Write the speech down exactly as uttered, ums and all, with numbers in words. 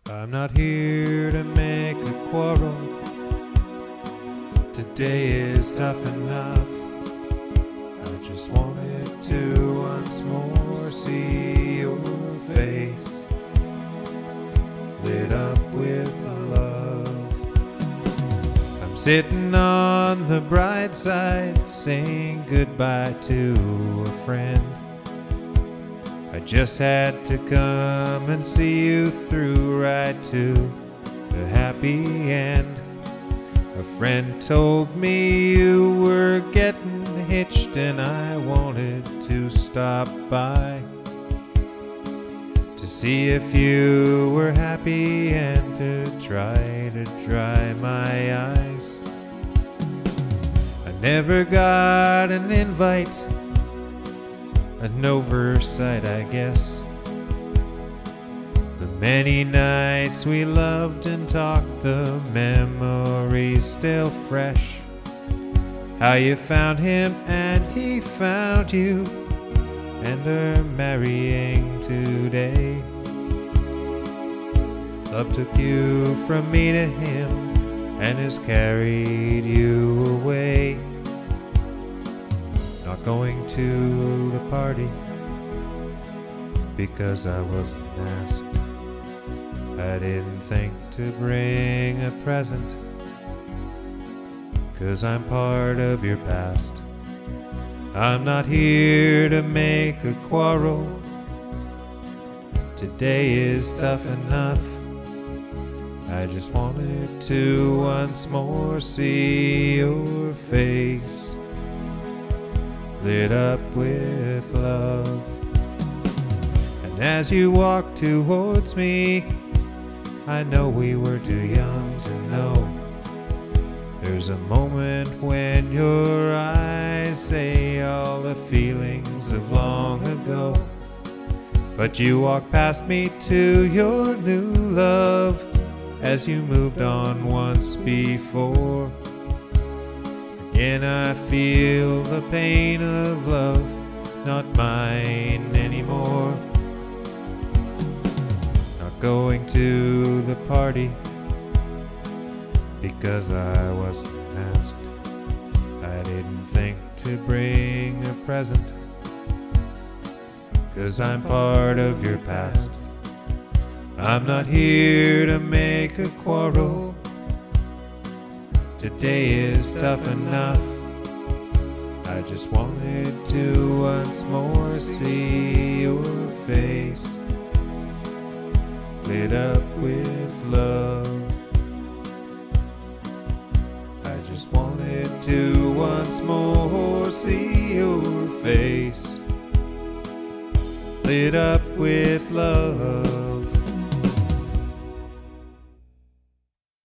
I'm not here to make a quarrel. Today is tough enough. I just wanted to once more see your face lit up with love. I'm sitting on the bright side saying goodbye to a friend. I just had to come and see you through right to the happy end. A friend told me you were getting hitched and I wanted to stop by to see if you were happy and to try to dry my eyes. I never got an invite, an oversight I guess. The many nights we loved and talked, the memories still fresh. How you found him and he found you and are marrying today. Love took you from me to him and has carried you away. Not going to the party because I wasn't asked. I didn't think to bring a present, 'cause I'm part of your past. I'm not here to make a quarrel. Today is tough enough. I just wanted to once more see your face lit up with love. And as you walk towards me, I know we were too young to know. There's a moment when your eyes say all the feelings of long ago. But you walk past me to your new love as you moved on once before. Again I feel the pain of love, not mine anymore. Not going to the party because I wasn't asked. I didn't think to bring a present, 'cause I'm part of your past. I'm not here to make a quarrel. Today is tough enough. I just wanted to once more see your face lit up with love. I just wanted to once more see your face lit up with love.